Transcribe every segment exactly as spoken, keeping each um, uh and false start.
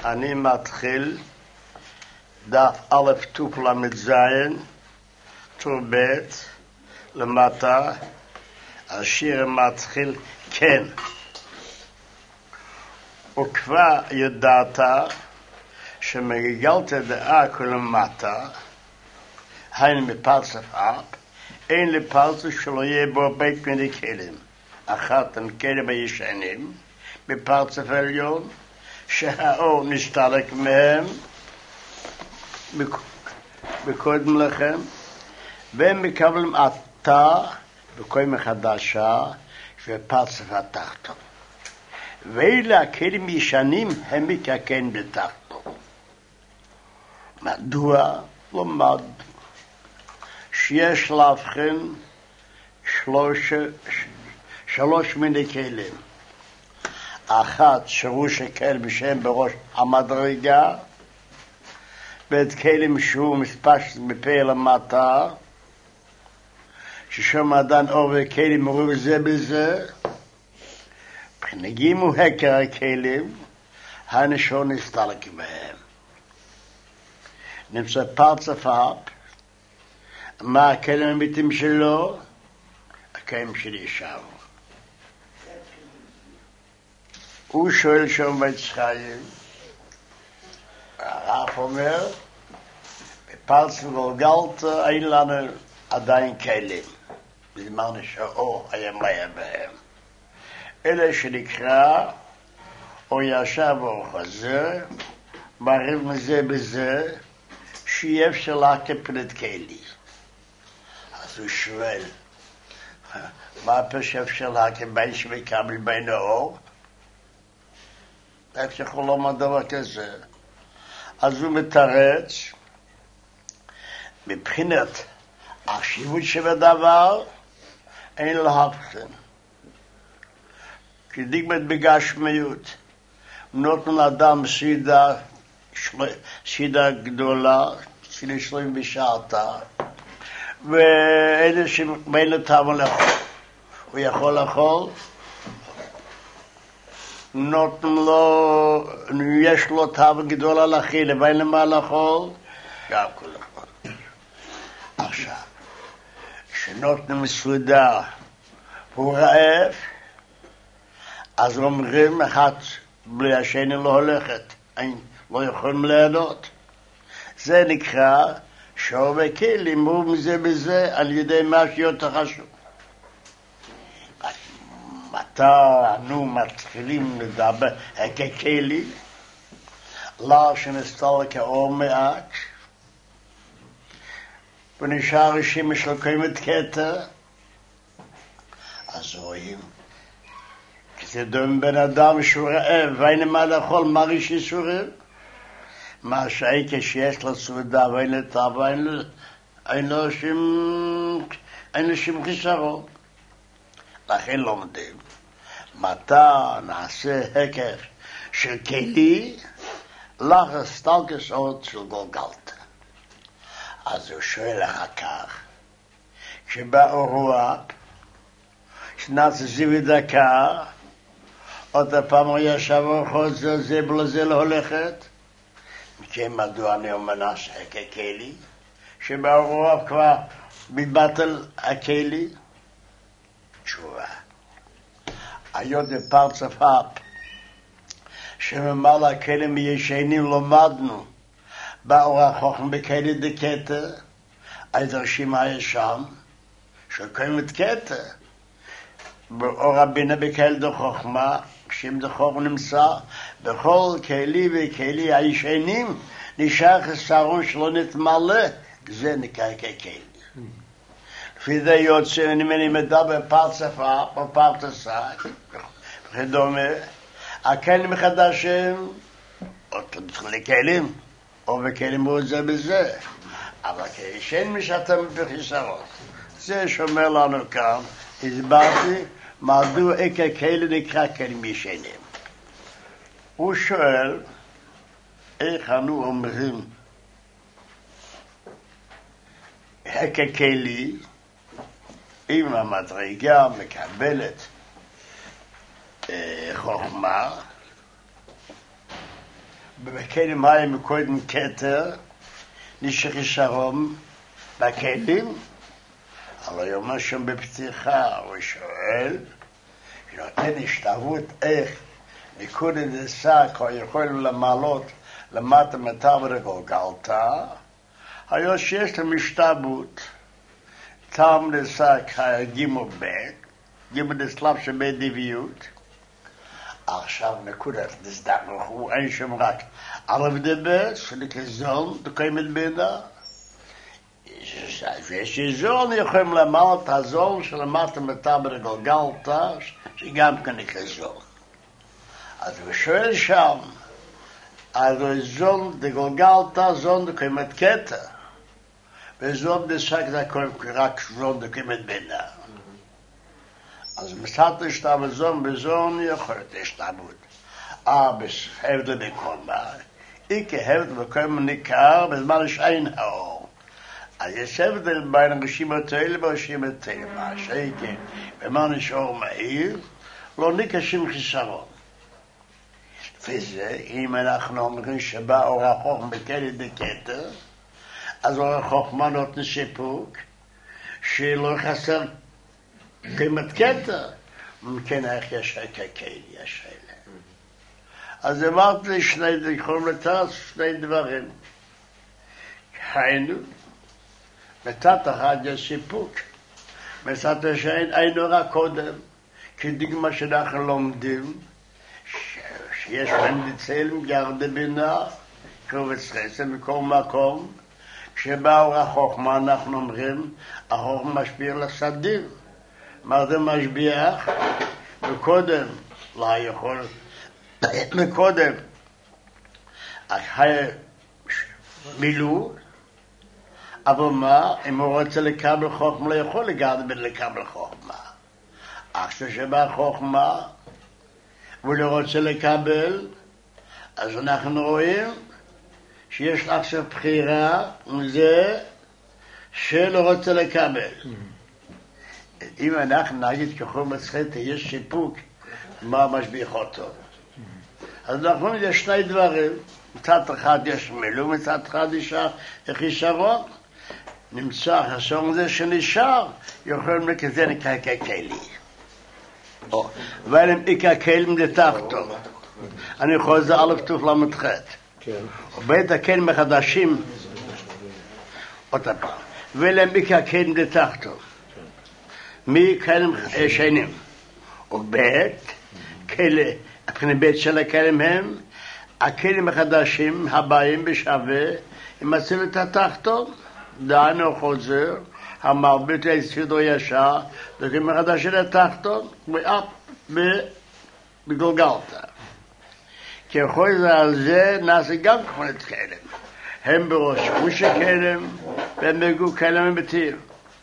אני מתחיל דף א' תוף למד זין, טור ב' למטה, השיר מתחיל כן. וכבר ידעת שמגלת דעה כלמטה, היינו מפרצף אפ, אין לפרצף שלא יהיה בו בית מיני כלים. אחת הם כלים הישנים, בפרצף עליון, שהאור נסתלק מהם, בקודם לכם, והם מקבלים עתה, בכל מחדשה, בפרצף התחתון. ואלה הכלים ישנים הם מתקן בתחתון. מדוע? למד שיש להבחין שלוש, שלוש מיני כלים. אחת שראש הכלים בשם בראש המדרגה, ואת כלים שהוא מספשת בפה למטה, ששם עדן אור וכלים מרוב זה בזה, נגימו הקר הכלים, הנשור נסתלק בהם. נמצא פרצף אפ, מה הכלים המיתים שלו? הכלים שלי ישב. הוא שואל שם ביצחיים, הרב אומר, בפרצף גולגלת אין לנו עדיין כלים, בזמן שהאור היה מלא בהם. אלה שנקרא, או ישב או חזר, מערב מזה בזה, שיהיה אפשר להקפל את כלי. אז הוא שואל, מה פשוט אפשר להקפל בין שמקבל בין האור? איך יכול לומר דבר כזה? אז הוא מתרץ, מבחינת החשיבות שבדבר, אין להבחין. כדגמת בגשמיות, נותן לאדם סידה, סידה גדולה, סידה שלוים בשעתה, ואלה שבין לטעם לאכול. הוא יכול לאכול, נותן לו, יש לו טעם גדולה להכיל, לבין למה לאכול, גם כל אחד. עכשיו, שנותן מסודר, הוא רעב, אז אומרים אחד בלי השני לא הולכת, לא יכולים ליהנות. זה נקרא שור וכלים, הוא מזה בזה על ידי מה שיותר חשוב. מתי אנו מתחילים לדבר ככלי, לא שנסתלק האור מעט, ונשאר שמש לקיימת כתר, אז רואים, זה דום בן אדם שהוא רעב, ואין מה לאכול, מרגיש ייסורים. מה שהי כשיש לו סעודה ואין לטעם, אין לו שום, אין לו שום חיסרון. לכן לומדים, מתי נעשה הקף של כלי, לך סטלקס עוד של גולגלת. אז הוא שואל אחר כך, כשבא אורוח, שנעשה זיוי דקה, עוד הפעם הוא ישב אורחות זה, זה בלזה לא הולכת. מכן מדוע אני אומר נעשה ככלי, שבא אורוח כבר מתבטל הכלי. תשובה. היות בפרצף אפ, שממלא הכלים ישנים לומדנו, באור החוכם בכלי דקטר, הידרשים הישן, שקיימת כתר, באור הבינה בכלי דחוכמה, כשם דחוכמה נמצא, בכל כלי וכלי הישנים, נשאר חסרון שלא נתמלא, זה נקרא ככלי. לפי זה יוצא, אני מדבר פרצף אפ, או פרצף אפ, וכדומה, הכלים מחדשים, או לכלים, או בכלים מאוד זה בזה, אבל כשאין משתם בחיסרון. זה שאומר לנו כאן, הסברתי, מדוע איך הכלי נקרא כלים ישנים. הוא שואל, איך אנו אומרים, איך הכלי, אם המדרגה מקבלת חוכמה, בכלים מים מקודם כתר, נשאר ישרום בכלים, אבל יאמר שם בפתיחה, הוא שואל, נותן השתוות איך נקודת השק, או יכולים למעלות למטה מטה וגולגלתה, היה שיש להם השתוות, טעם לשק הגימו בית, גימו לסלב שבית דביות, עכשיו נקודת נזדמכו, אין שם רק ערב דבס, שלכזון, דקיימת בינה, ויש איזון יכולים למעלה את הזון שלמטה מטה וגולגלתה, שגם כן כזון. אז הוא שואל שם, אז זון דגולגלתה, זון דקיימת קטע, וזון דשק זה רק זון דקיימת בינה. אז מצאת השתוות זון, בזון יכול להיות השתוות. אה, בהבדל בקומה, איקה הבדל בקומה ניכר, בזמן שאין האור. אז יש הבדל בין הרשימות האלה והרשימות האלה, מה שאיקה, במה נשאר מהיר, לא ניכר שום חיסרון. וזה, אם אנחנו אומרים שבא אור החוכמה בכלא דקטר, אז אור החוכמה נותן סיפוק, שלא חסר קיימת קטר, מכן איך יש ככלי, יש אלה. אז אמרת לי שני, יכולים לתת שני דברים. היינו, מצד אחד יש סיפוק, מצד השני היינו רק קודם, כדוגמה שאנחנו לומדים, שיש להם לצלם ירדה בינה, קובץ חסד מכל מקום, כשבאו החוכמה אנחנו אומרים, החוכמה משפיע לסדיר. מה זה משביח? מקודם, לא יכול, מקודם, אחרי מילוא, אבל מה, אם הוא רוצה לקבל חוכמה, לא יכול לגמרי לקבל חוכמה. עכשיו שבא חוכמה, והוא לא רוצה לקבל, אז אנחנו רואים שיש עכשיו בחירה מזה שלא רוצה לקבל. אם אנחנו נגיד ככל מצחת, יש שיפוק, מה משביח אותו? אז נכון, יש שני דברים. מצד אחד יש מילוא, מצד אחד יש חיסרון. נמצא חסרון זה שנשאר, יכולים לכזה נקרא ככלי. ואלם איקה כלים לתחתו. אני חוזר א' תוף למתחת. ובית הכלים החדשים, עוד פעם. ואלם איקה כלים לתחתו. מי כלים שנים. ובית, כלי, הבחינה בית של הכלים הם, הכלים החדשים הבאים בשווה, הם עשו את התחתון, דענו חוזר, המרבית לספידו ישר, וכלים החדשים לתחתון, ואף בגולגלתה. ככל זה על זה נעשה גם כמונת כלים. הם בראש חושי כלים, והם בגו כלים בתיר.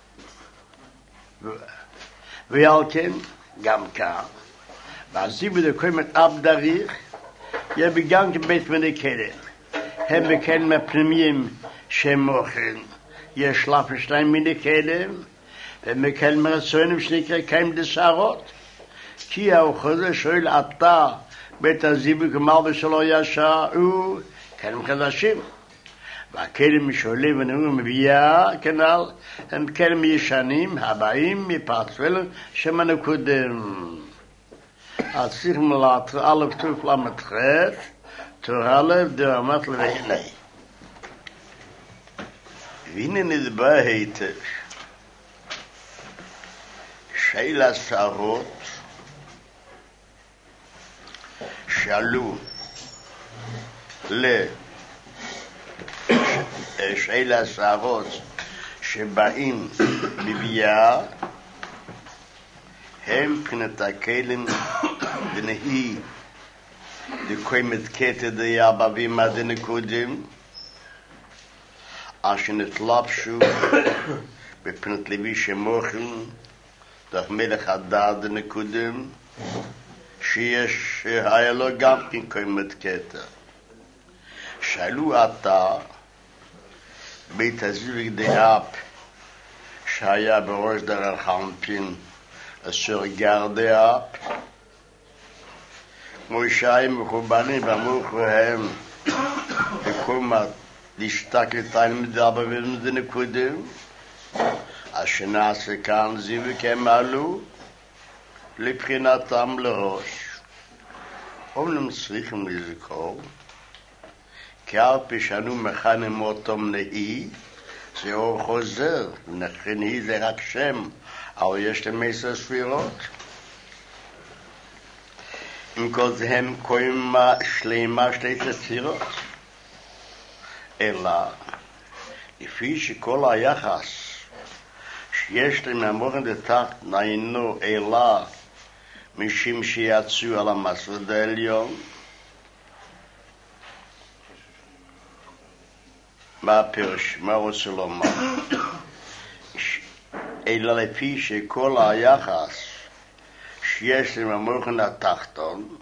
ועל כן, גם כאן, ועזיבו דקוימת אב דריך, יהיה בגם כבית מני כלים. הם בכלים הפנימיים שהם מוכרים. יש שלף שתיים מיני כלים, והם בכלים רצויים שנקרא כלים דסערות. כי האוחזה שואל אתה, בית הזיבו כמר ושלו ישר, הוא כלים חדשים. והכלים משולים ונאום מביאה, כנ"ל, הם כלים ישנים, הבאים מפרצפל, שמנו קודם. אז צריך מלאת, א' תוף למתחת, תור א' דרמת לבהנה. והנה נדבע היטב, שאלה שערות, שאלו לשאלה שערות שבאים בביאה, הם מבחינת הכלים דנהי דקוימת קטע דייה בבימה דנקודים, אשר נתלבשו בפנת לוי שמוכן דרך מלך הדעת דנקודים, שיש היה לו גם כן קוימת קטע. שאלו אתה בית הזיווג דאפ שהיה בראש דרך חנפין אשר גר דאפ כמו שהם מחובנים במוך והם קומט להשתקט על מדבר ומזה נקודם, השנעשה כאן זיו וכם עלו, לבחינתם לראש. אומנם צריכים לזכור, כי על פי שאנו מכנים אותם נהי, זה אור חוזר, נהי זה רק שם, אבל יש להם עשר ספירות. עם כל זה הם קוראים שלמה שתי ספירות. אלא, לפי שכל היחס שיש להם המוחן דתחת נעינו אלא משום שיצאו על המסעוד העליון, מה הפירוש? מה רוצה לומר? אלא לפי שכל היחס שיש להם המוחן התחתון,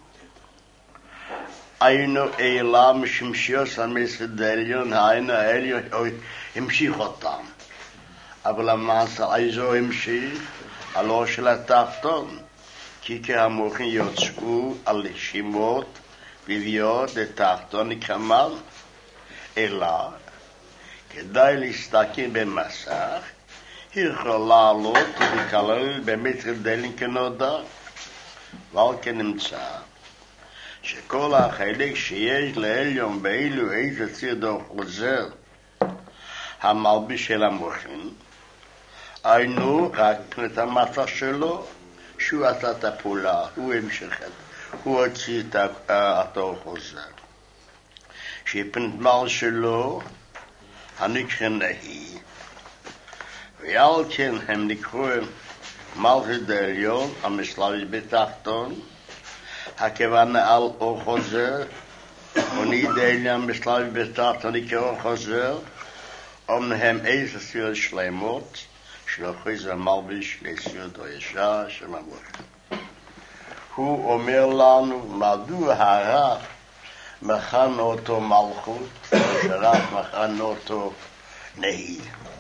היינו אלא משום שיוצא המסעוד העליון, היינו העליון המשיך אותם. אבל המעשה איזו המשיך על אור של התחתון, כי כהמוחים יוצאו על שמות ויביאות לתחתון נקרמל, אלא כדאי להסתכל במסך, יכול לעלות ולהיכלל במטר דלין כנודע, ועל כן נמצא שכל החלק שיש לעליון באילו איזה ציר דור חוזר המלביש של המוחים, היינו רק את המסך שלו, שהוא עשה את הפעולה, הוא המשך, הוא הוציא את התור חוזר. שפנתמל שלו, הנקרא נהי, ועל כן הם נקראו מלכות העליון, המשלבי בתחתון, הכוונה על אור חוזר, ונהי דעליון המשלבי בתחתון נקרא אור חוזר, אומנם איזה ספירות שלמות, שלוחי זה מלביש לספירות הישר של המוחים. הוא אומר לנו מדוע הרב מכן אותו מלכות, שהרב מכן אותו נהי.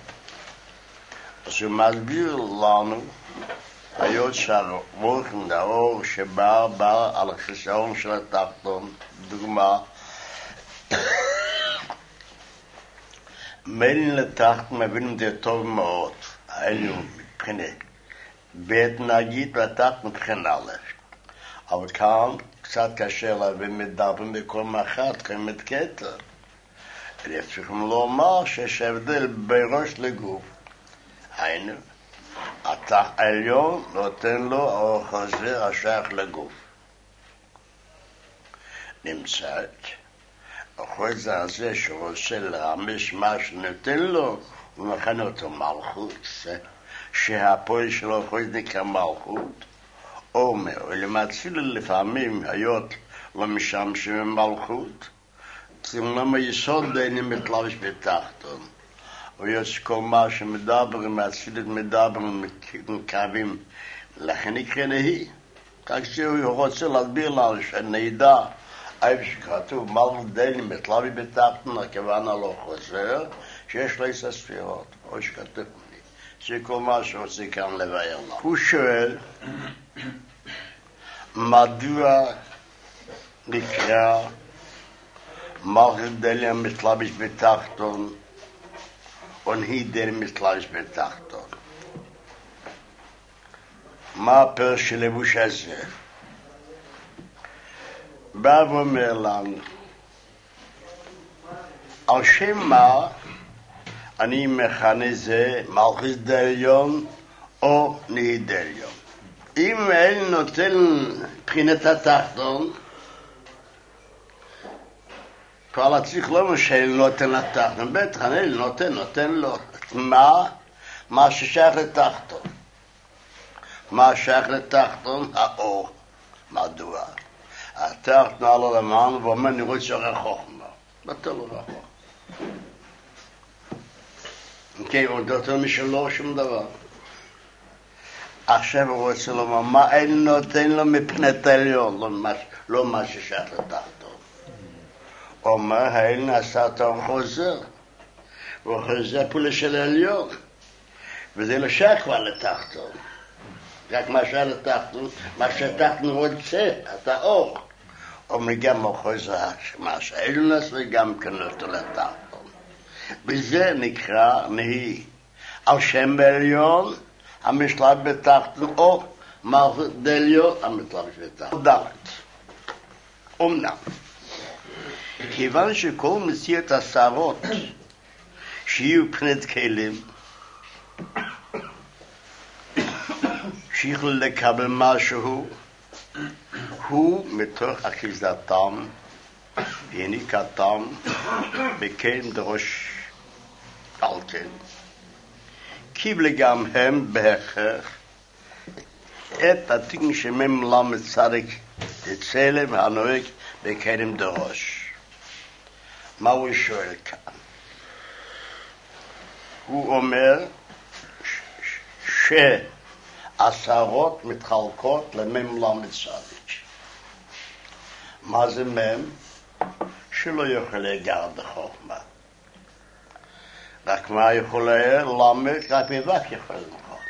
אז הוא מסביר לנו, היות שהמוחים האור שבא בא על החיסרון של התחתון, דוגמה, מלין לתחת מבינים זה טוב מאוד, היינו מבחינת בית נגיד לתחת מבחינת א', אבל כאן קצת קשה להבין מדברים בכל מחת, קיימת קטע. צריכים לומר שיש הבדל בראש לגוף. היינו, התחת העליון נותן לו אור חוזר השייך לגוף. נמצאת. החוזר הזה שרוצה להרמש מה שנותן לו, הוא מכנה אותו מלכות, שהפועל שלו חוזר נקרא מלכות, אומר, ולמצילו לפעמים היות לא משמשים במלכות, צמלם היסוד דיינים מתלבש בתחתון, היות שכל מה שמדברים, מצילת מדברים, מקרבים, לכן נקרא נהי. כך שהוא רוצה להסביר לנו שנדע, איפה שכתוב מלכות דיינים מתלבש בתחתון, הכוונה לא חוזר, שיש לו עשר ספירות, או שכתוב לי. זה כל מה שרוצה כאן לבאר לנו. הוא שואל, מדוע נקרא מלכות דיינים מתלבש בתחתון, ונהי דיינים מתלבש בתחתון? מה הפירוש של לבוש הזה? בא ואומר לנו, על שם מה אני מכנה זה מלכות דיינים או נהי דיינים. אם אל נותן בחינת התחתון, כבר צריך לא שאל נותן לתחתון, בטח אל נותן, נותן לו מה? מה ששייך לתחתון. מה שייך לתחתון? האור. מדוע? התחתון עלה למען ואומר נראות שערי חוכמה. בטל לא רחוק. כן, הוא נותן משלו שום דבר. עכשיו הוא רוצה לומר, מה אין נותן לו מבחינת העליון, לא מה, לא מה ששייך לתחתון. אומר, האל נעשה תור חוזר, הוא חוזר פעולה של העליון, וזה לא שייך כבר לתחתון. רק מה שייך לתחתון, מה שהתחתון רוצה, את האור. וגם אחוז מה שאילנס וגם כנות לתחתון. וזה נקרא נהי על שם בעליון המשלט בתחתון או מלכות דליון המשלט בתחתון. דלת. אמנם, כיוון שכל מציאת השערות שיהיו פנת כלים שיכלו לקבל משהו הוא מתוך אחיזתם ויניקתם בכלים דרוש על כן. קיבלו גם הם בהכרח את התיקון שמם למד צדיק דצלם הנוהג בכלים דרוש. מה הוא שואל כאן? הוא אומר שעשרות מתחלקות למם למד צדיק. מה זה מם? שלא יכול לגר בחוכמה. רק מה יכול למד? רק בבק יכול למד.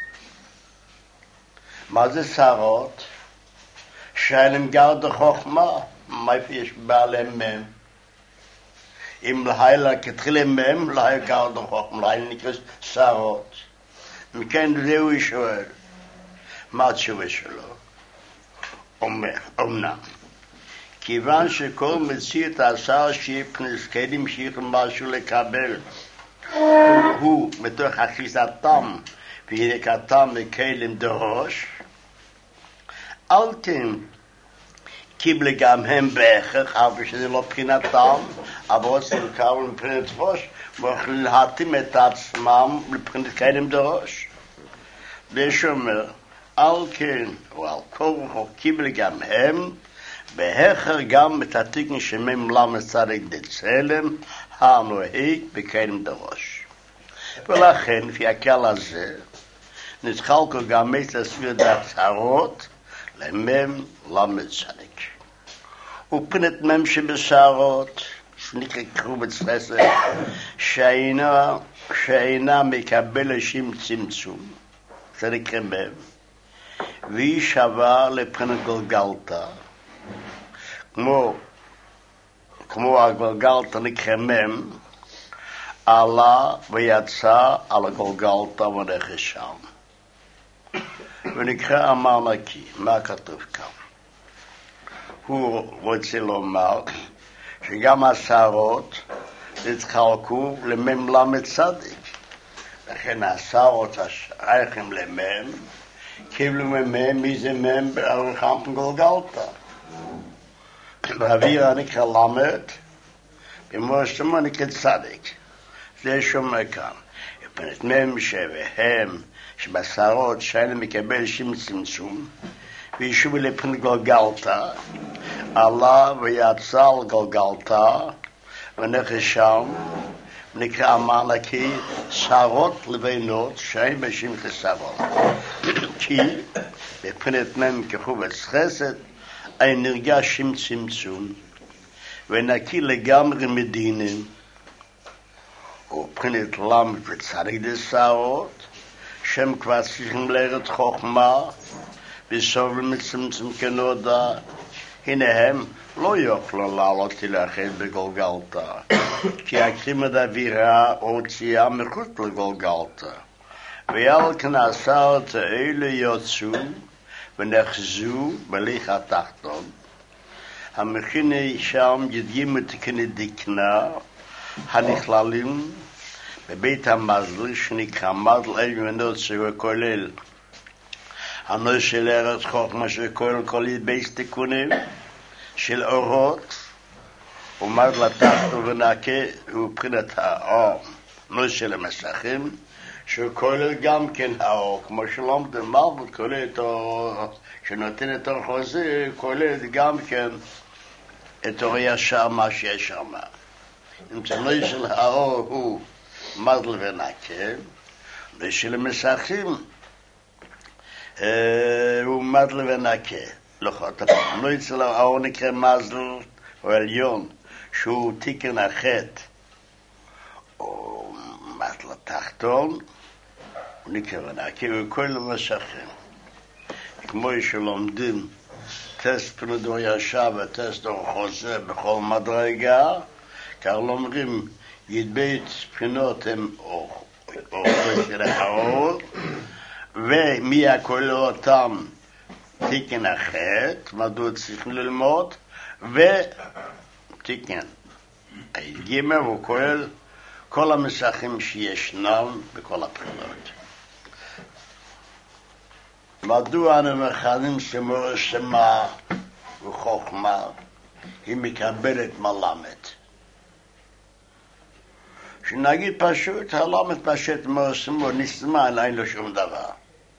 מה זה שרות? שאין גר בחוכמה. מה יש בעלי מם? אם להילה כתחיל מם, להילה גר בחוכמה, להילה נקרא שרות. מכן זהו שואל. מה התשובה שלו? אומר, אמנם, כיוון שכל מציאת העשר שיפנס כלים שיכול משהו לקבל, הוא, הוא מתוך אחיזתם וינקתם מכלים דרוש, אל כן קיבלו גם הם בהכרח, אבל שזה לא מבחינתם, אבל רוצים לקבל מבחינת ראש, ויכולים להתאים את עצמם מבחינת כלים דרוש. ויש אומר, על כן, או על כל רחוב, קיבלו גם הם, בהכרח גם את התיקון שמם למד צדיק דצלם, הנוהג בכלים דרוש. ולכן, לפי הכלל הזה, נתחלקו גם את הסבירת ההצהרות למם למד צדיק. ופנת מם שבשערות, שנקרא קרובץ חסד, שאינה, שאינה מקבל לשם צמצום, זה נקרא מם, והיא שווה לפנת גולגלתא, כמו, כמו הגולגלתא נקרא מם, עלה ויצא על הגולגלתא ונכס שם. ונקרא אמר נקי, מה כתוב כאן? הוא רוצה לומר שגם השערות התחלקו למם למד צדיק. לכן השערות השייכים למם, קיבלו ממם מי זה מם בארוחם גולגלתא. באוויר נקרא למד, במושלמה נקרא צדיק. זה שומע כאן. פנת מם שבהם שבשערות שאין מקבל שום צמצום, וישוב לפן גולגלתא, עלה ויצא על גולגלתא, ונכס שם, ונקרא אמר נקי, שערות לבינות שאין בשם חסרות. כי בפנת מם כחובץ חסד, אין נרגש שום צמצום, ונקי לגמרי מדינים, ובפנת למד וצדיק דשערות, שהם כבר צריכים לראות חוכמה וסובל מצמצום כנודע, הנה הם לא יוכלו לעלות להילחם בגולגלתא, כי הקרימת אווירה הוציאה מחוץ לגולגלתא, ועל כן השערות האלה יוצאו ונחזו בהליך התחתון. המכינה שם יודעים מתקני דקנה הנכללים בבית המזל, שנקרא מזל עליונות, שהוא כולל הנושא של ארץ חוכמה, שכולל כל בייס תיקונים של אורות, ומזל התחתון ונקה הוא מבחינת האור, נושא של המסכים, שהוא כולל גם כן האור, כמו שלומד מלכות כולל את האור, שנותן את האור חוזר, כולל גם כן את אור ישר מה שיש שם. אם זה נושא של האור הוא מזל ונקה, ושל המסכים הוא מזל ונקה. לא אצל האור נקרא מזל או עליון, שהוא תיקן החטא, או מזל התחתון, הוא נקרא ונקה, הוא כל המסכים. כמו שלומדים טסט פנודו ישר וטסט דור חוזה בכל מדרגה, כך לא אומרים, ידבית בחינות הם אוכל של האור, ומי הכולל אותם תיקן החטא, מדוע צריכים ללמוד, ותיקן גימל הוא כולל כל המסכים שישנם בכל הבחינות. מדוע אנו מכנים שמור שמה וחוכמה היא מקבלת מלמד? שנגיד פשוט, הלמד פשוט מור שמו נסתמה, אין לו שום דבר.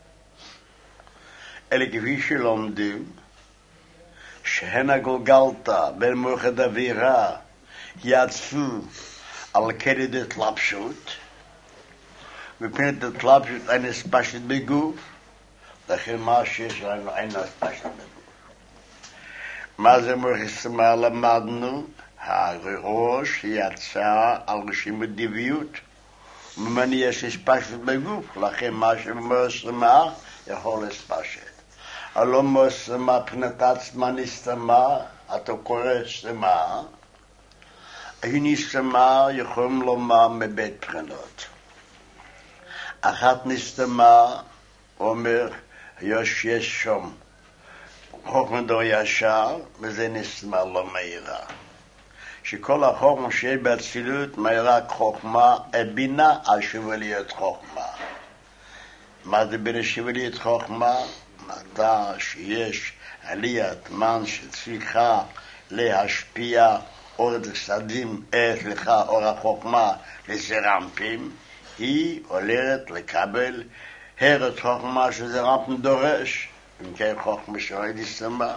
אלא כפי שלומדים, שהן הגולגלתא בין מוחד אווירה יצאו על כדי התלבשות, מפני התלבשות אין הספשת בגוף, לכן מה שיש לנו אין הספשת בגוף. מה זה מוחסמה למדנו? הראש יצא על רשימת דביות, וממני יש הספשת בגוף, לכן מה שמוחסמה יכול הספשת. הלא מוחסמה פנת עצמה נסתמה, אתה קורא סתמה, היא נסתמה יכולים לומר מבית בחינות. אחת נסתמה אומר, יש יש שם חוכמה דור ישר, וזה נסתמה לא מהירה. שכל החוכמה שיש באצילות מהירה חוכמה, בינה על שבליות חוכמה. מה זה בינה שבליות חוכמה? מדע שיש עליית מן שצריכה להשפיע אור הצדדים, סליחה, אור החוכמה לזרמפים, היא הולכת לקבל הרת חוכמה שזרמפים דורש, אם כן חוכמה שואל הסתמה.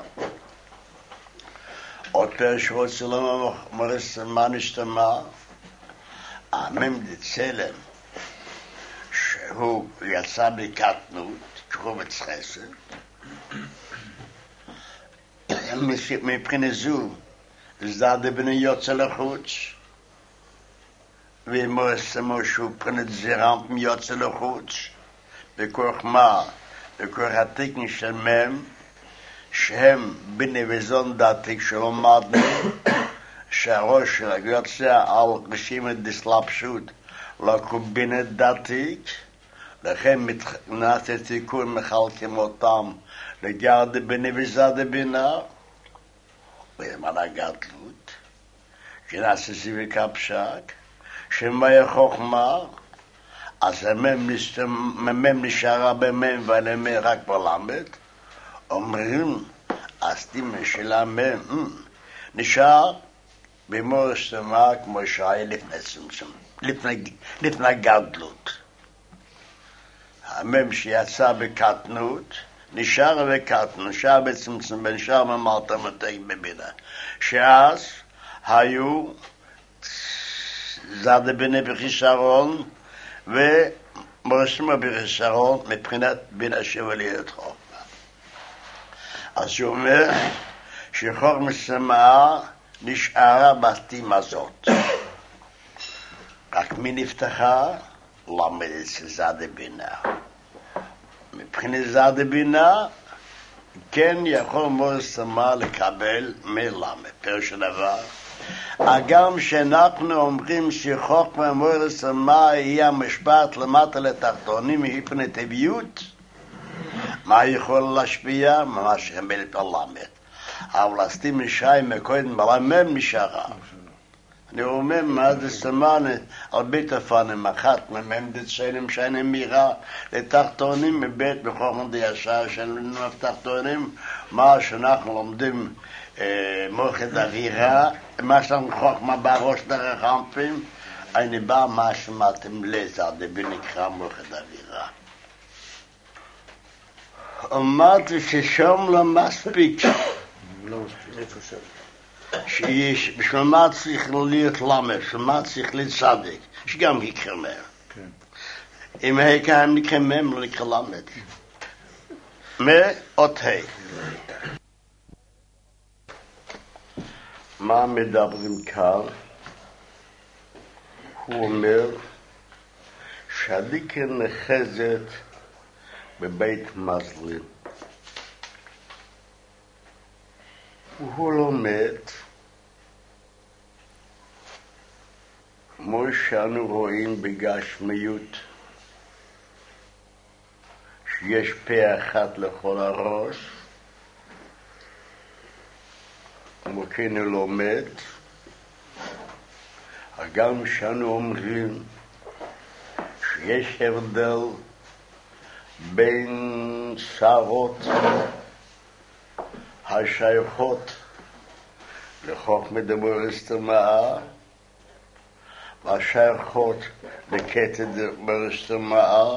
עוד פרש רוצה לומר מרסמה נשתמה, המם דצלם, שהוא יצא בקטנות, קרובץ חסד, מבחינה זו, זדה בני יוצא לחוץ, ומורסמו שהוא פרנת זרמפ מיוצא לחוץ, בכוח מה? בכוח התקן של מהם, שהם בני וזון דתיק שלא מדנו, שהראש של יוצא על רשימת דסלאפשות, לקחו בני דתיק, לכן נעשה תיקון מחלקים אותם לגרד בני וזדה בינה, וימן הגדלות, שנעשה סיביק הפשק, שמהיה חוכמה, אז המם נשארה במם והלמם רק בלמד, אומרים, אז תימן של המם נשאר במור סתמה כמו שהיה לפני צמצום, לפני גדלות. המם שיצא בקטנות, נשאר בקטנות, נשאר בצמצום, ונשאר ממלתה מתק בבינה. שאז היו זדה בני בחיסרון, ומורסמה בחיסרון מבחינת בינה שבליות חוכמה. אז הוא אומר שחוכמה סתמה נשארה בתים הזאת. רק מי נפתחה? למד אצל זדה בינה. מבחינת זדה בינה, כן יכול מורסמה לקבל מלמד, פירוש הדבר. הגם שאנחנו אומרים שחוכמה מורסמה היא המשפט למטה לתחתונים מפני טבעיות, מה יכול להשפיע? מה שמלת הלמד. אבל הסתים נשאי מקודם מלמד נשארה. אני אומר מה זה סמן על בית הפנים אחת ממם דצלם שאני מירה לתחתונים מבית בחוכמה דישר שלנו תחתונים, מה שאנחנו לומדים מוחד אווירה, מה שאנחנו חוכמה בראש דרך אנפים, אני בא מה שמעתם לזר בנקרא מוחד אווירה. אמרתי ששם לא מספיק, לא מספיק, איפה שם? שיש, בשביל מה צריך להיות למד, בשביל מה צריך להיות צדיק, שגם יקרא מהם. אם הם נקרא מהם, לא נקרא למד. מאות ה'. מה מדברים כאן? הוא אומר שהדיקה נחזת בבית מזלין. הוא לומד, כמו שאנו רואים בגשמיות, שיש פה אחת לכל הראש, כמו כן הוא לומד, גם שאנו אומרים שיש הבדל בין שערות השייכות לחוכמה דמורס תמאה והשייכות לקטע דמורס תמאה,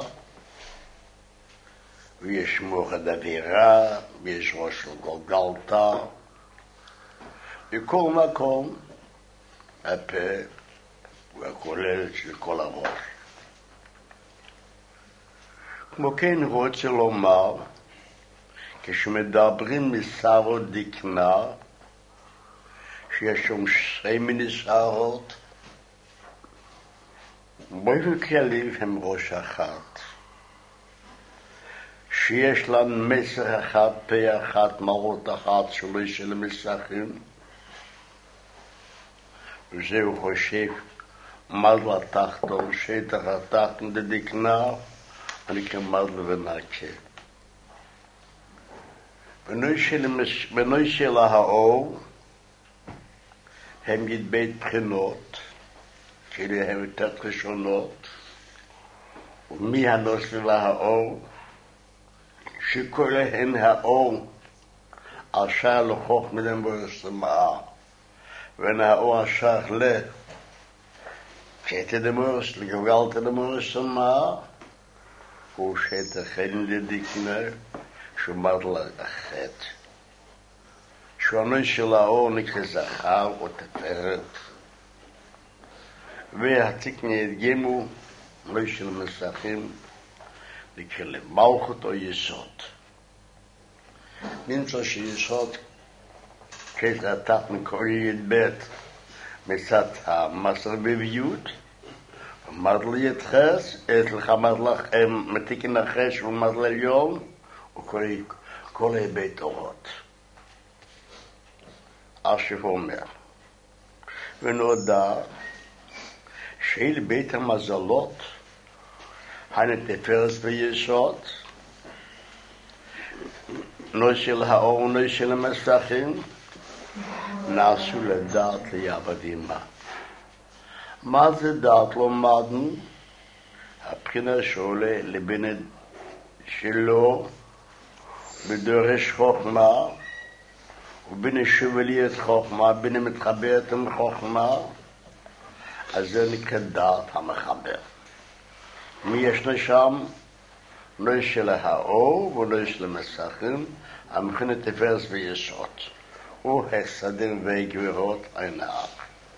ויש מוחד אווירה ויש ראש של גולגלתא. בכל מקום הפה הוא הכולל של כל הראש. כמו כן רוצה לומר, כשמדברים משערות דקנה, שיש שם שתי מיני שערות, באופן כללי הם ראש אחת, שיש לנו מסר אחד, פה אחת, מרות אחת, שלא של המסכים, וזה הוא חושב מלו התחתון, שטח התחתון דדקנה, אני כמלו ונקה. בנוי של האור, הם ידבית בחינות, כאילו הם יותר ראשונות, ומי הנוס להאור, שכולהן האור, אשר לחוכמה דמורס תמאה, ונאור אשר לקטע דמורס, לגלגלתא דמורס תמאה, הוא שתכן לדקנה, שמר לאחת. שואנו של האור נקרא זכר או תפארת, והתקנה ידגמו, לא של מסכים, נקרא למלכות או יסוד. נמצא שיסוד, כשתת מקורי ידבט, מצד המסרבביות, אמרת לי יתחס, אצלך אמרת לך, מתיקן החש ואמרת לעליון, וקורא כל היבט אורות. אשר אומר, ונודע שאל בית המזלות, הנתפרס ביסוד, נוי של האור, נוי של המסכים, נעשו לדעת ליעבדימה. מה זה דעת לומדנו? הבחינה שעולה לבן שלו, בדורש חוכמה, ובין שובליית חוכמה, בין מתחברת עם חוכמה, אז זה נקרא דעת המחבר. מי ישנו שם? נוי של האור ונוי של המסכים, המכינה תפרס ויסוד. הוא החסדים וגבירות עין האב.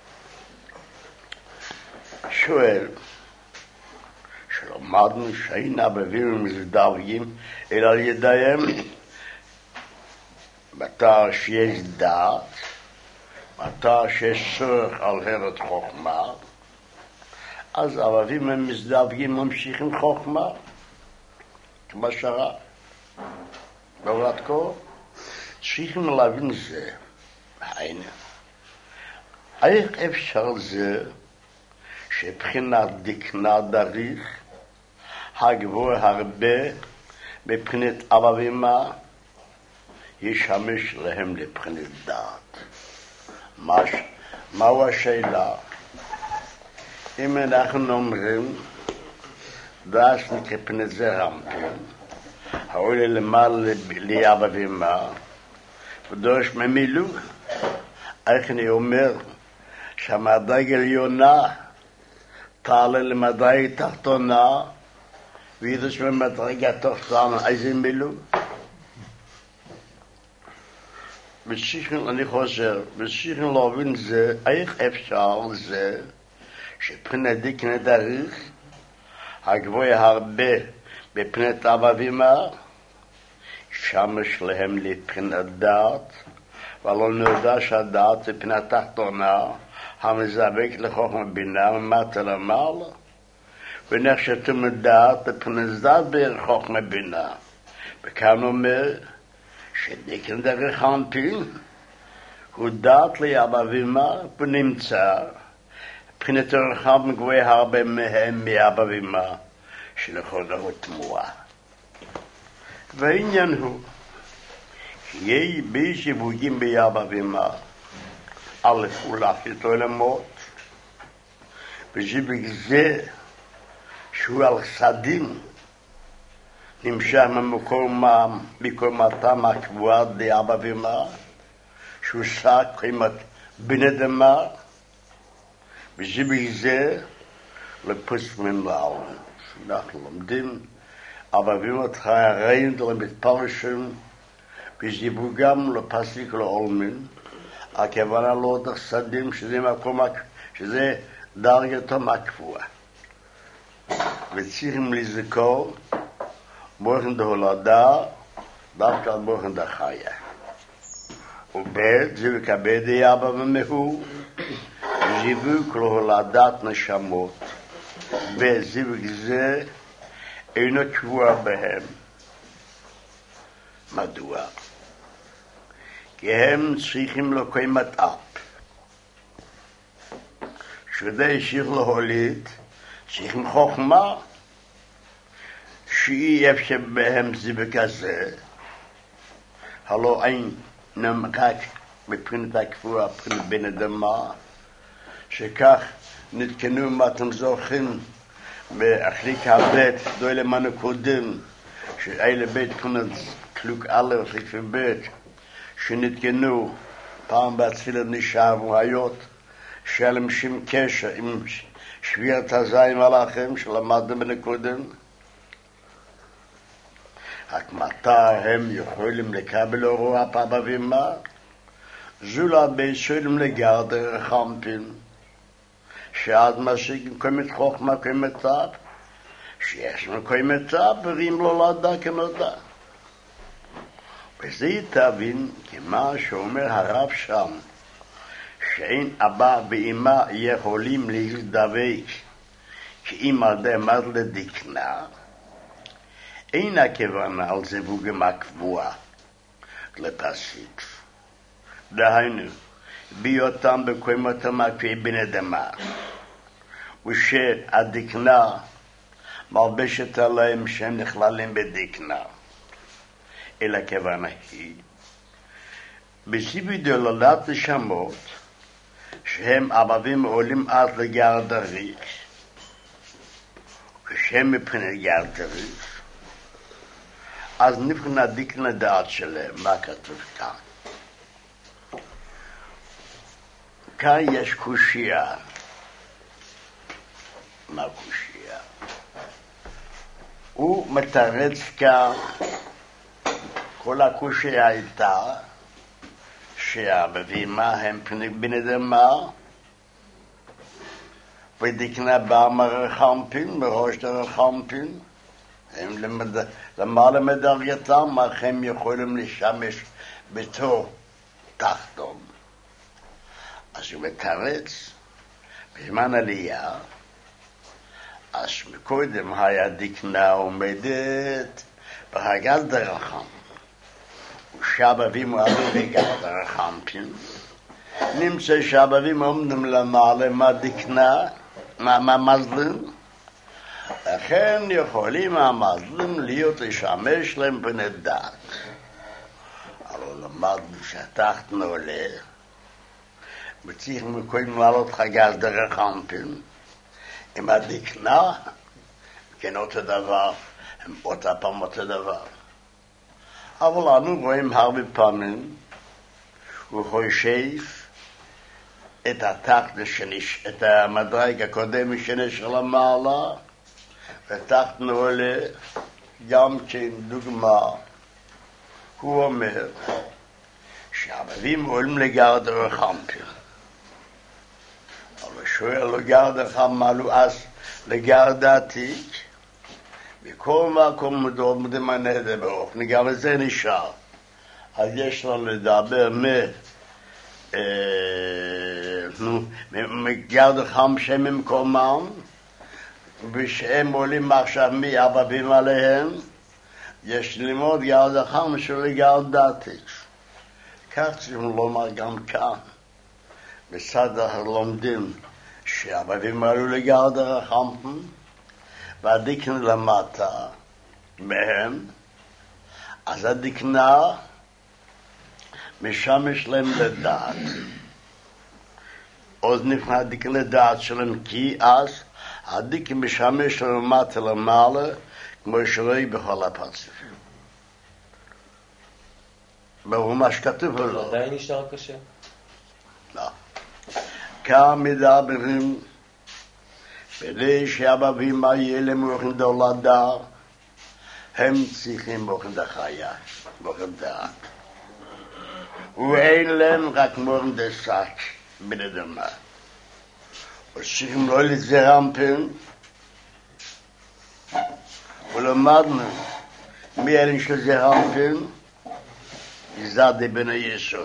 שואל, שלומדנו שאין אבבים ומזדווגים, אלא על ידיהם, מתי שיש דעת, מתי שיש צורך על הרת חוכמה, אז אבבים ומזדווגים ממשיכים חוכמה, כמו שרה. לא עד כה, צריכים להבין זה, העניין. איך אפשר זה, שבחינת דקנה דריך, הגבוה הרבה, מבחינת אבבימה, ישמש להם לבחינת דעת. מש, מהו השאלה? אם אנחנו אומרים, דעת נקרא פנת זה רמפים, העולה למעלה לאבבימה, ודורש ממילו, איך אני אומר, שהמדרגה עליונה, תעלה למדרגה תחתונה, וידוש במדרגה תחתונה, איזה מילו? וצריכים, אני חוזר, וצריכים להבין זה, איך אפשר זה, שבחינת דקנה דריך, הגבוה הרבה בפנת אבבימה, שמש להם לבחינת דעת, ולא נודע שהדעת זה פנת תחתונה, המזבק לחוכמה בינה ומטה למעלה, ונחשתם לדעת לפנת דעת בערך חוכמה בינה. וכאן אומר שדקן דרך אנפין, הוא דעת לאבא ואמא ונמצא, מבחינת הרחב מגווי הרבה מהם מאבא ואמא, שלכל הוא תמוה. והעניין הוא, שיהיה בי שיווגים באבא ואמא, א' הולך איתו למות, וזה בגלל שהוא על סדים, נמשך ממקומם, מקומתם הקבועה דאבא ואמא, שהוא שק כמעט בני דמה, וזה בגלל לפוס מן לעולם. אנחנו לומדים, אבא ואמא תחיירים למתפרשים, וזיווגם לפסיק לעולמין, הכוונה לא תחסדים שזה מקום, שזה דרגתם הקבועה. וצריכים לזכור, מוכן דהולדה, דווקא מוכן דחיה. ובית זה לקבל די אבא ומהו, זיווג להולדת נשמות, וזיווג זה אינו קבוע בהם. מדוע? כי הם צריכים לקיים את אב. שדי שיר להוליד, צריכים חוכמה, שאי אפשר בהם זיווג הזה, הלא אין נמקק מבחינת הקבועה, מבחינת בן אדמה, שכך נתקנו מה אתם זוכרים באחליק הבית, דוי למנו קודם, שאלה בית כונת קלוק א' אחליק ובית, שנתקנו פעם בהתפילה נשארו היות, שהיה להם שם קשר עם שבירת הזיים הלכם, שלמדנו מן הקודם, רק מתי הם יכולים לקבל אורוע פאבא ואמא? זולה בישולים לגרדר רחמפין, שעד משיגים קוימת חוכמה קוימת טב, שיש מקוימת טב ורים לא לדע כנודע. וזה תבין כמה שאומר הרב שם, שאין אבא ואמא יכולים להזדווג, כי אם אדם לדקנה, אין הכוונה על זיווגם הקבועה לפסיק. דהיינו, בהיותם בקומתם הקבועים בן אדמה, ושהדקנה מלבשת עליהם שהם נכללים בדקנה. אלא הכוונה היא, בזיווי דהולדת נשמות, שהם אבבים עולים עד לגרד הריך, כשהם מבחינת גרד הריך, אז נבחנה דקנה דעת שלהם, מה כתוב כאן? כאן יש קושייה. מה קושייה? הוא מתרץ כאן, כל הקושייה הייתה, שהבבימה הם בן אדמה, ודקנה באמר רחמפין, בראש דרחמפין, הם למעלה מדרגתם, אך הם יכולים לשמש בתור תחתון. אז הוא מתרץ, בזמן עלייה, אז מקודם היה דקנה עומדת בהגל דרחם, ושאבבים עלו בגל דרחמפין, נמצא שאבבים עומדים למעלה מהדקנה, מהמזלים, לכן יכולים המזלים להיות לשמש להם בני דת. אבל למדנו שהתחתן עולה, וצריך מקודם לעלות חגל דרחמפין, עם הדקנה, כן אותו דבר, הם אותה פעם אותו דבר. אבל אנו רואים הרבה פעמים, הוא חושב את התחתן שנש... את המדרג הקודם שנשאר למעלה, ותחתן עולה, גם כן דוגמה, הוא אומר, שהאבבים עולים לגרד דרחמפין. אבל שואל לגרד דרחמפין, אז לגרד עתיק, בכל מקום מדומה נהדה באופן, גם זה נשאר. אז יש לנו לדבר מ... מגרד דרחמפין ממקומם, ושהם עולים עכשיו מאבבים עליהם, יש ללמוד גרד דרחמפין של לגרד עתיק. כך צריכים לומר גם כאן, בצד הלומדים, שהרבבים עלו לגדר החמפן, והדיקן למטה מהם, אז הדיקנה משמש להם לדעת. עוד נפנה הדיקן לדעת שלהם, כי אז הדיקן משמש למטה למעלה, כמו שרואה בכל הפרצופים. ברור מה שכתוב או לא? עדיין נשאר קשה. לא. כאן מדברים כדי שהבבים האלה מוכן דולדה, הם צריכים מוכן דחיה, מוכן דעת. ואין להם רק מוכן דסק בן אדמה. וצריכים לא לזרמפן, ולמדנו מי אלה של זרמפן, יזד בן היסוד.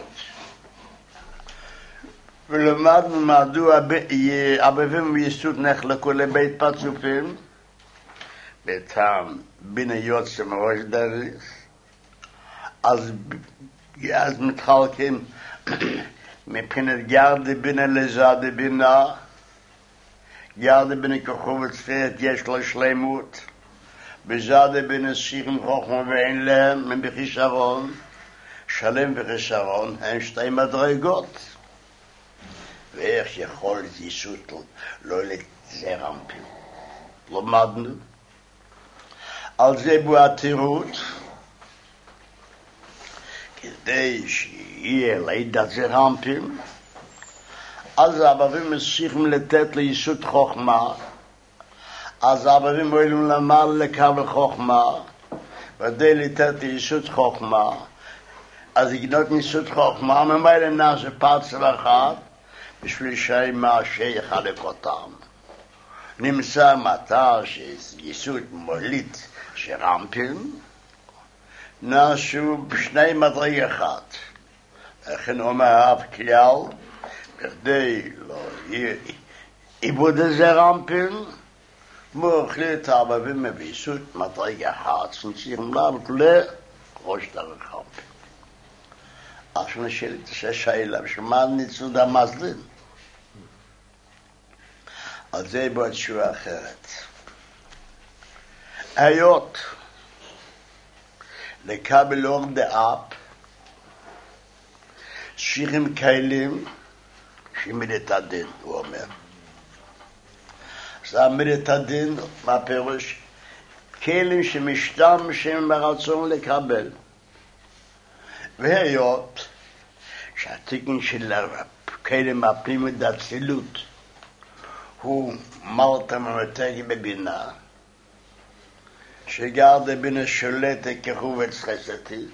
ולמדנו מדוע הבבים ויסוד נחלקו לבית פרצופים, בטעם בין היוצא מראש דרך, אז, אז מתחלקים מבחינת גרדה בינה לזדה בינה, גרדה בינה כחוב וצפרת יש לה שלמות, בזדה בינה סיכם חוכמה ואין להם, הם בחיסרון, שלם וחיסרון, הם שתי מדרגות. ואיך יכול יסוד לא לזרמפן? למדנו. על זה בו התירוץ, כדי שיהיה לידת זרמפן, אז הבבים צריכים לתת ליסוד חוכמה, אז הבבים עולים למעלה לקבל חוכמה, וכדי לתת ליסוד חוכמה, אז יגנות מיסוד חוכמה, ממילא נעשה פרצה אחת, בשביל שמה שיחלק אותם. נמצא מטר שיסוד מוליד שרמפן, נעשו בשני מדרגי אחד. לכן אומר הרב כלל, בכדי לא יהיה עיבוד הזה רמפן, מוכלת הבבים ביסוד מדרגי אחד, שנצאים לעלות לראש דרך רמפן. עכשיו נשאלת השאלה, בשביל מה ניצוד המזלין? על זה בו תשובה אחרת. היות לקבל אור דאפ, צריכים כלים שמידת הדין, הוא אומר. זה מידת הדין, מה פירוש? כלים שמשתמשים ברצון לקבל. והיות שהתיקון של הכלים הפנימית דאצילות הוא מלטה ממתגי בבינה, שגרדה בינה שולטת כחובץ חסתי,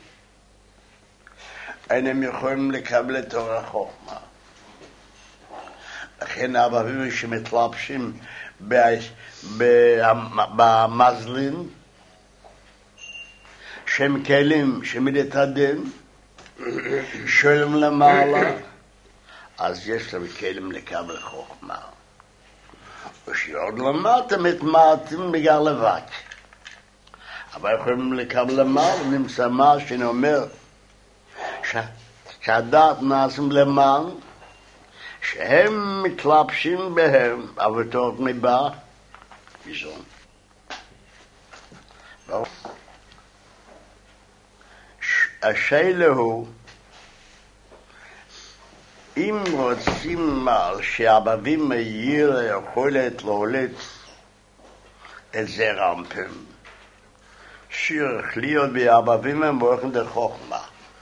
אינם יכולים לקבל את אור החוכמה. לכן הבבים שמתלבשים במזלין, שהם כלים שמידת הדין, שולם למעלה, אז יש להם כלים לקבל חוכמה. ושיעוד למטה מתמעטים בגלל לבק. אבל יכולים לקבל למעלה, נמצא מה שאני אומר, שהדעת נעשים למעלה, שהם מתלבשים בהם, אבל תורת מבא, איזון. השאלה הוא, אם רוצים שהבבים יהיה יכולת להוליד את זה רמפן, צריך להיות בהבבים המוכן דחוכמה.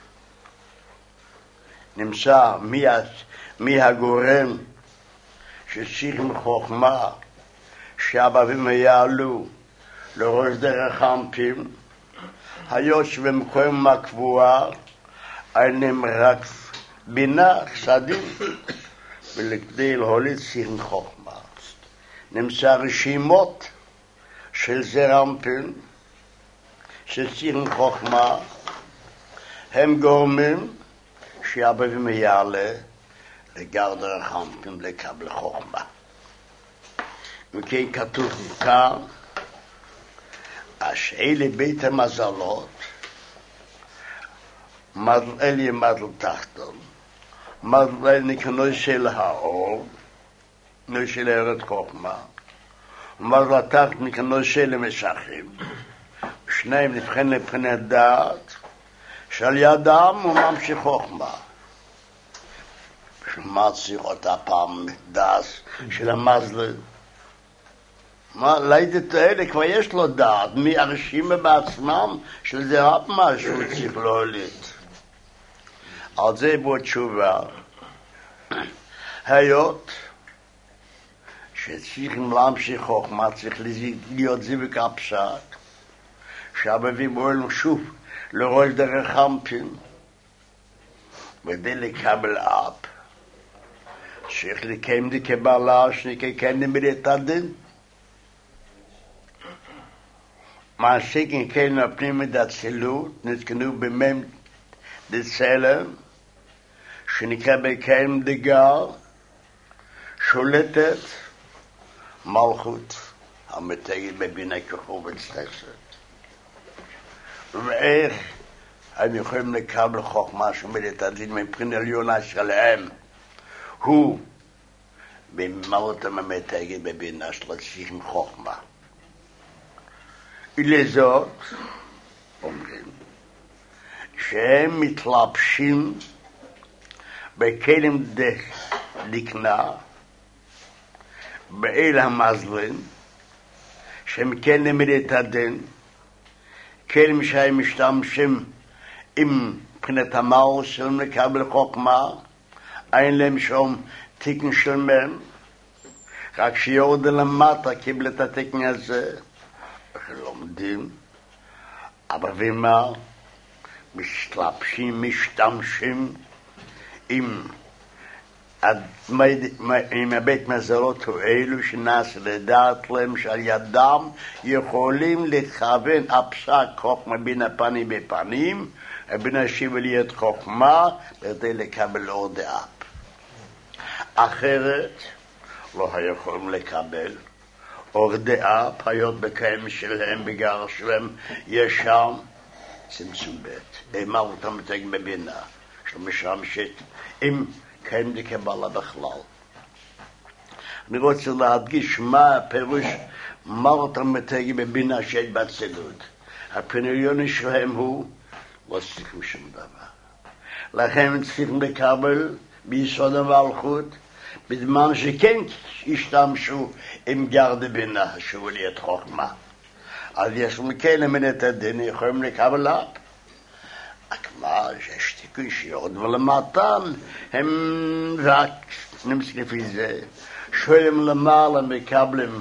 נמצא מי, מי הגורם שצריכים חוכמה שהבבים יעלו לראש דרך רמפן, היות שבמקום הקבועה אינם רק בינה חסדים, ולכדי להוליד צריכים חוכמה. נמצא רשימות של זרמפן שצריכים חוכמה, הם גורמים שהבבים יעלה לגרדר החמפן לקבל חוכמה. וכן כתוב כאן, השאלה בית המזלות, מזל אלי מזל תחתון, מזל אלי נקנוי של האור, נוי של ארץ חוכמה, ומזל תחת נקנוי של משכים, ושניהם נבחן לבחינת דעת, שעל ידם הוא ממשיך חוכמה. מה צריך אותה פעם דעת של המזל? מה, לידת האלה כבר יש לו דעת, מי אנשים בעצמם שזה רק משהו צריך להוליד. על זה בו תשובה, היות שצריכים להמשיך חוכמה, צריך להיות זיווק הפשט, שהבבים אוהלו שוב לרול דרך חמפין, כדי לקבל אב, צריך לקיים די קבלה, שנקיים נמיד את הדין, מעסיקים כן הפנים את הצילות, נתקנו במם דצלם, שנקרא בקיים דגר, שולטת מלכות, המתגת בבינה כחוב וצטסת. ואיך הם יכולים לקבל חוכמה שעומדת את הדין מבחינת עליונה שלהם, הוא במהות המתגת בבינה שלו צריכים חוכמה. ולזאת אומרים שהם מתלבשים בכלים דקנה באל המזלין שהם כן למד את הדין כלים שהם משתמשים עם מבחינת המאור שלהם לקבל חוכמה אין להם שום תקן של מהם רק שיורד למטה קיבל את התקן הזה לומדים, אבל ומה? משתלבשים, משתמשים עם, עם הבית מזלות האלו שנעשה לדעת להם שעל ידם יכולים לכוון הפסק חוכמה בין הפנים בפנים, בין השיבוליות חוכמה, כדי לקבל עוד אב. אחרת לא יכולים לקבל. אור דעה, פיות בקיים שלהם, בגר שלהם, יש שם צמצום בית. אמר אותם מתג בבינה, שמשמשת עם קיים דקבלה בכלל. אני רוצה להדגיש מה הפירוש, מה אותם מתג בבינה שיש בצילות. הפניון שלהם הוא, לא צריכים שום דבר. לכן הם צריכים לקבל ביסוד המלכות, בזמן שכן השתמשו עם גרד בינה, שהוא ליד חוכמה. אז יש מכן למד את הדין, יכולים לקבל אב. רק מה, יש תיקוי שיורד ולמתן, הם רק נמצאים לפי זה, שואלים למעלה, מקבלים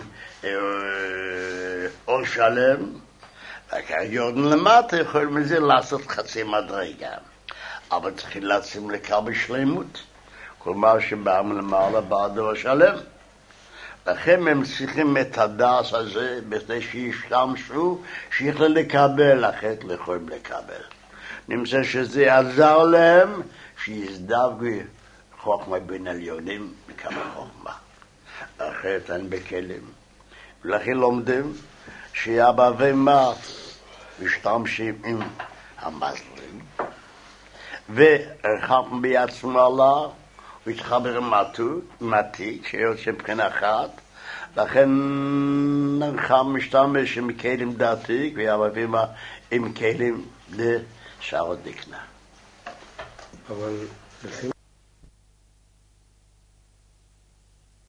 אור שלם, וכך יורדים למטה, יכולים מזה לעשות חצי מדרגה. אבל צריכים להצים לקבל שלמות. כלומר שבאים למעלה בעדו השלם. לכן הם צריכים את הדס הזה בכדי שישתמשו, שיכולים לקבל, אחרת לא יכולים לקבל. נמצא שזה עזר להם, שיזדווגו חוכמה בין עליונים לקבל חוכמה. אחרת אין בכלים. ולכן לומדים שאבא ומה משתמשים עם המזלים, ורחם בעצמו עליו, והתחבר עם עתיק, שיוצא מבחינה אחת, לכן חם משתמש עם כלים דעתיק, ויאבבים עם כלים לשער דקנה. אבל